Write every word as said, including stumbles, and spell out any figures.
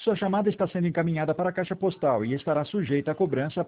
Sua chamada está sendo encaminhada para a caixa postal e estará sujeita a cobrança